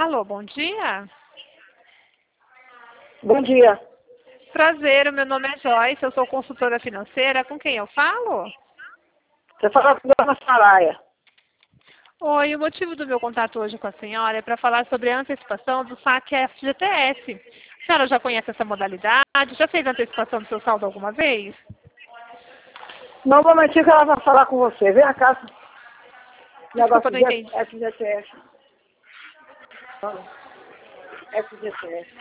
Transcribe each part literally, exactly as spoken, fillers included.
Alô, bom dia. Bom dia. Prazer, o meu nome é Joyce, eu sou consultora financeira. Com quem eu falo? Você fala com a dona Saraia. Oi, o motivo do meu contato hoje com a senhora é para falar sobre a antecipação do saque F G T S. A senhora já conhece essa modalidade? Já fez antecipação do seu saldo alguma vez? Não, um momentinho que ela vai falar com você. Vem cá. Desculpa, Negócio não de entendi. F G T S. F G T S.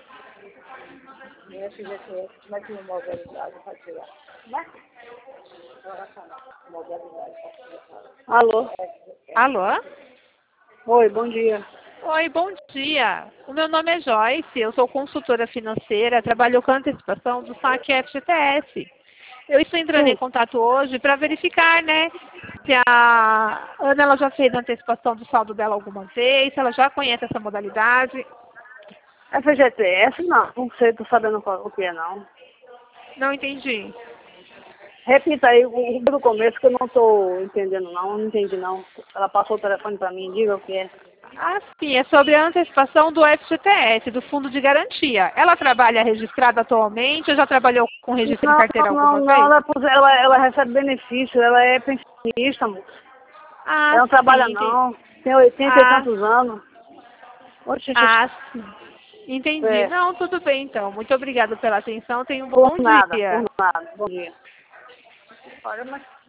F G T S. Como é que é modalidade? Pode tirar. Né? Ela vai falar. Modalidade. Alô? Alô? Oi, bom dia. Oi, bom dia. O meu nome é Joyce, eu sou consultora financeira, trabalho com antecipação do saque F G T S. Eu estou entrando em Sim. contato hoje para verificar, né, se a Ana ela já fez a antecipação do saldo dela alguma vez, se ela já conhece essa modalidade. F G T S, não. Não sei, tô sabendo qual- o que é, não. Não entendi. Repita aí o do começo que eu não tô entendendo, não. Eu não entendi, não. Ela passou o telefone pra mim. Diga o que é. Ah, sim, é sobre a antecipação do F G T S, do Fundo de Garantia. Ela trabalha registrada atualmente ou já trabalhou com registro em Não, carteira não, alguma não, vez? ela, é pos- ela, ela recebe benefício, ela é pensionista, moço. Ah, Ela não trabalha sim, entendi. não, tem oitenta e Ah, tantos anos. Oxe, ah, sim. Entendi. é, Não, tudo bem então. Muito obrigada pela atenção. Tenha um por bom nada, por dia. nada. Bom dia. Olha, mas